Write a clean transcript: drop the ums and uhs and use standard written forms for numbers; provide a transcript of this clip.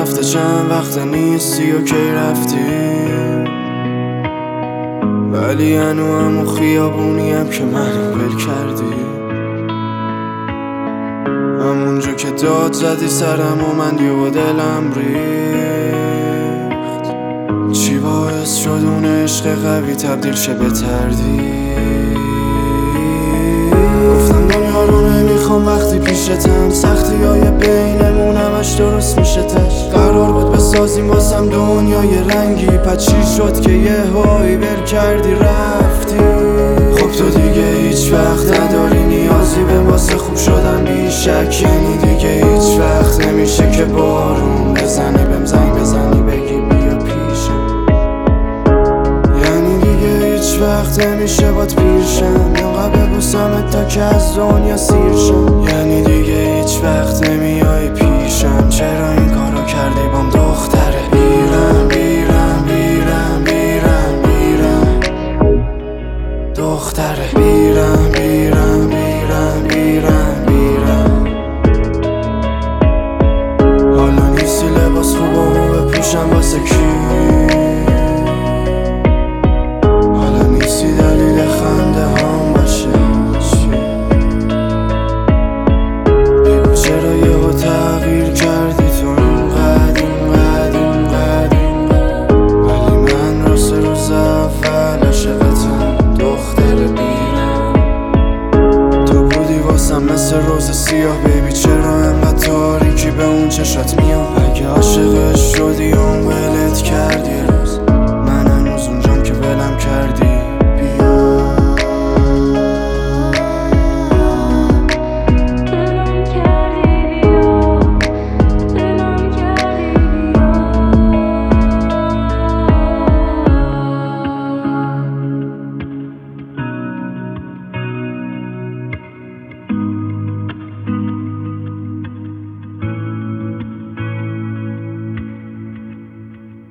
رفته چند وقت نیستی و کی رفتی، ولی هنو همون خیابونیم که منو ول کردی. همونجا که داد زدی سرم و من یه دلم ریخت. چی باعث شد اون عشق قوی تبدیل شه به تردید؟ گفتم دنیا رو نمیخوام وقتی پیشتم، سختی های بینمون همش درست میشه تش. قرار بود بسازیم واسم دنیای رنگی، پس چی شد که یه هایی ول کردی رفتی؟ خب تو دیگه هیچ وقت نداری نیازی به واسه خوب شدن بیشک، یعنی دیگه هیچ وقت نمیشه که بارون بزنی بهم زنگ بزنی بگی بیا پیشم، یعنی دیگه هیچ وقت نمیشه بات پیرشم، اینقدر ببوسمت تا که از دنیا سیر شم، یعنی دیگه هیچ وقت نمیای پیشم. چرا این کارو کردی بام دختره؟ بیرم بیرم بیرم بیرم بیرم دختره، بیرم بیرم بیرم بیرم بیرم. حالا نیستی لباس خوبمو بپوشم واسه کی؟